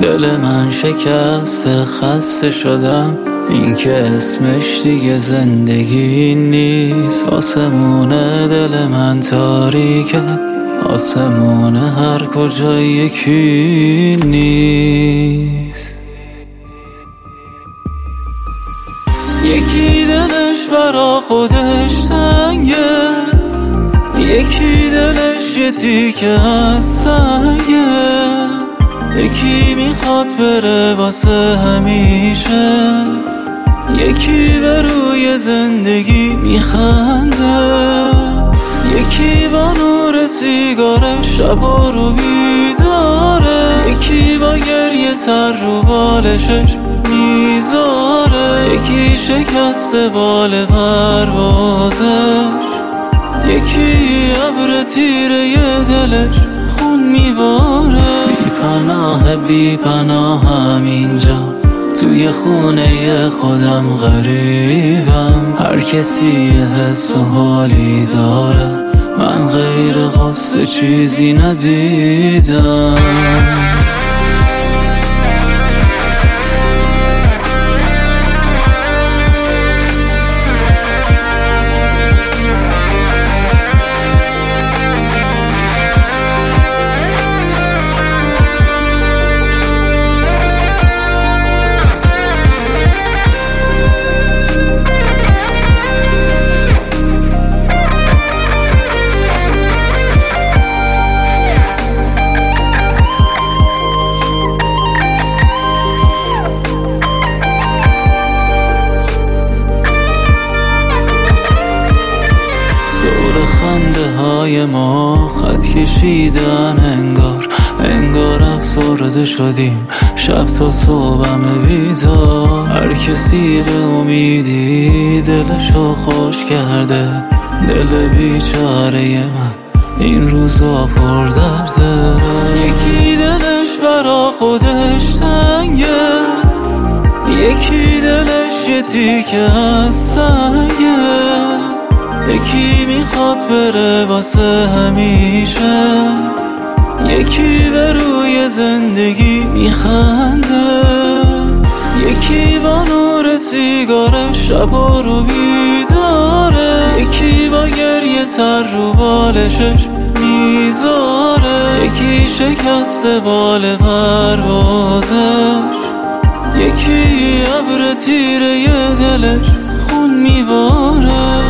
دل من شکسته خسته شدم، این که اسمش دیگه زندگی نیست. آسمون دل من تاریکه، آسمون هر کجا یکی نیست. یکی دلش برا خودش تنگه، یکی دلش یه تیکه از سنگه، یکی میخواد بره واسه همیشه، یکی به روی زندگی میخنده، یکی با نور سیگارش شبا رو بیداره، یکی با گریه سر رو بالشش میذاره، یکی شکسته بال پروازش، یکی ابر تیره ی دلش خون میباره. بی‌پناه بی‌پناهم اینجا توی خونه خودم غریبم، هر کسی یه حس و حالی داره، من غیر قصه چیزی ندیدم. خنده های ما خط کشیدن، انگار افسرده شدیم شب تا صبحم بیدار. هر کسی به امیدی دلشو خوش کرده، دل بیچاره من این روزا پر درده. یکی دلش برا خودش تنگه، یکی دلش یه تیکه از سنگه، یکی میخواد بره واسه همیشه، یکی به روی زندگی میخنده، یکی با نور سیگارش شبا رو بیداره، یکی با گریه سر رو بالشش میذاره، یکی شکسته بال پروازش، یکی ابر تیره ی دلش خون میباره.